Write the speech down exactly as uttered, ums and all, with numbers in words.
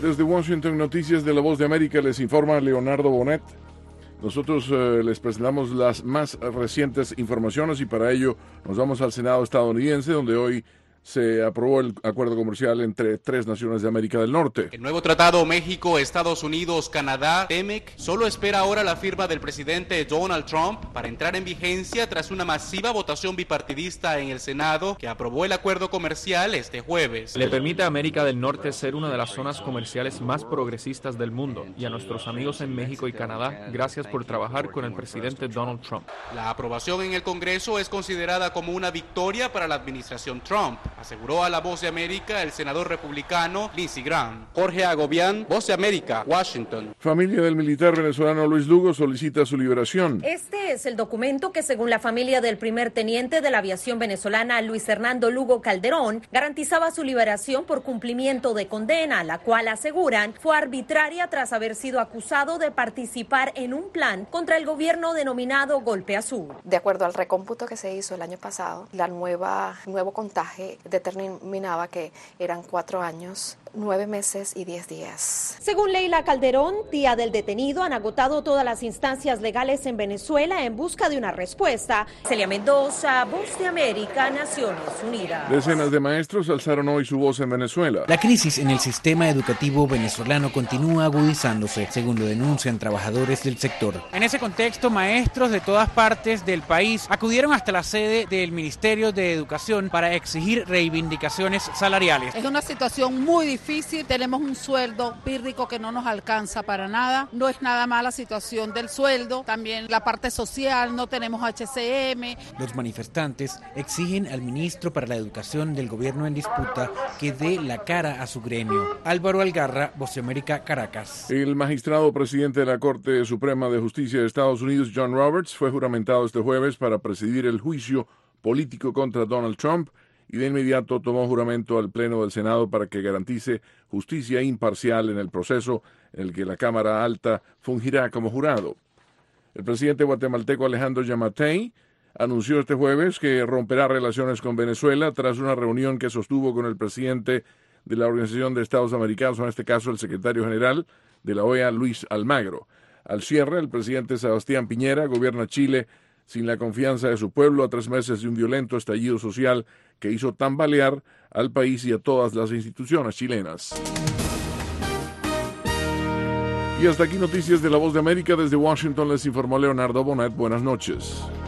Desde Washington, Noticias de la Voz de América, les informa Leonardo Bonet. Nosotros eh, les presentamos las más recientes informaciones y para ello nos vamos al Senado estadounidense, donde hoy se aprobó el acuerdo comercial entre tres naciones de América del Norte. El nuevo tratado México, Estados Unidos, Canadá, T M E C, solo espera ahora la firma del presidente Donald Trump para entrar en vigencia tras una masiva votación bipartidista en el Senado que aprobó el acuerdo comercial este jueves. Le permite a América del Norte ser una de las zonas comerciales más progresistas del mundo y a nuestros amigos en México y Canadá, gracias por trabajar con el presidente Donald Trump. La aprobación en el Congreso es considerada como una victoria para la administración Trump, aseguró a La Voz de América el senador republicano Lindsey Graham. Jorge Agobián, Voz de América, Washington. Familia del militar venezolano Luis Lugo solicita su liberación. Este es el documento que, según la familia del primer teniente de la aviación venezolana Luis Hernando Lugo Calderón, garantizaba su liberación por cumplimiento de condena, la cual aseguran fue arbitraria tras haber sido acusado de participar en un plan contra el gobierno denominado Golpe Azul. De acuerdo al recómputo que se hizo el año pasado, la nueva nuevo contaje determinaba que eran cuatro años, nueve meses y diez días. Según Leila Calderón, tía del detenido, han agotado todas las instancias legales en Venezuela en busca de una respuesta. Celia Mendoza, Voz de América, Naciones Unidas. Decenas de maestros alzaron hoy su voz en Venezuela. La crisis en el sistema educativo venezolano continúa agudizándose, según lo denuncian trabajadores del sector. En ese contexto, maestros de todas partes del país acudieron hasta la sede del Ministerio de Educación para exigir reivindicaciones salariales. Es una situación muy difícil, tenemos un sueldo pírrico que no nos alcanza para nada, no es nada más la situación del sueldo, también la parte social, no tenemos H C M. Los manifestantes exigen al ministro para la Educación del gobierno en disputa que dé la cara a su gremio. Álvaro Algarra, Voz de América, Caracas. El magistrado presidente de la Corte Suprema de Justicia de Estados Unidos, John Roberts, fue juramentado este jueves para presidir el juicio político contra Donald Trump y de inmediato tomó juramento al Pleno del Senado para que garantice justicia imparcial en el proceso en el que la Cámara Alta fungirá como jurado. El presidente guatemalteco Alejandro Yamatei anunció este jueves que romperá relaciones con Venezuela tras una reunión que sostuvo con el presidente de la Organización de Estados Americanos, en este caso el secretario general de la O E A, Luis Almagro. Al cierre, el presidente Sebastián Piñera gobierna Chile sin la confianza de su pueblo a tres meses de un violento estallido social que hizo tambalear al país y a todas las instituciones chilenas. Y hasta aquí noticias de La Voz de América. Desde Washington les informó Leonardo Bonet. Buenas noches.